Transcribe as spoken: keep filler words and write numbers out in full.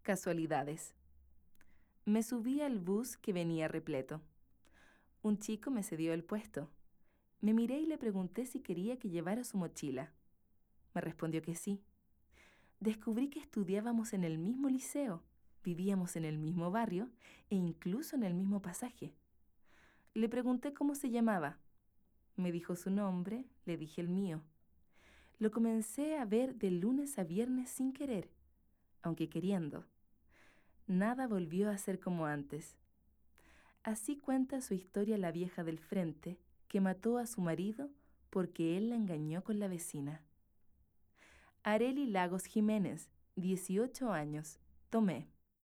Casualidades. Me subí al bus que venía repleto. Un chico me cedió el puesto. Me miré y le pregunté si quería que llevara su mochila. Me respondió que sí. Descubrí que estudiábamos en el mismo liceo, vivíamos en el mismo barrio e incluso en el mismo pasaje. Le pregunté cómo se llamaba. Me dijo su nombre, le dije el mío. Lo comencé a ver de lunes a viernes sin querer, aunque queriendo. Nada volvió a ser como antes. Así cuenta su historia la vieja del frente, que mató a su marido porque él la engañó con la vecina. Arely Lagos Jiménez, dieciocho años, Tomé.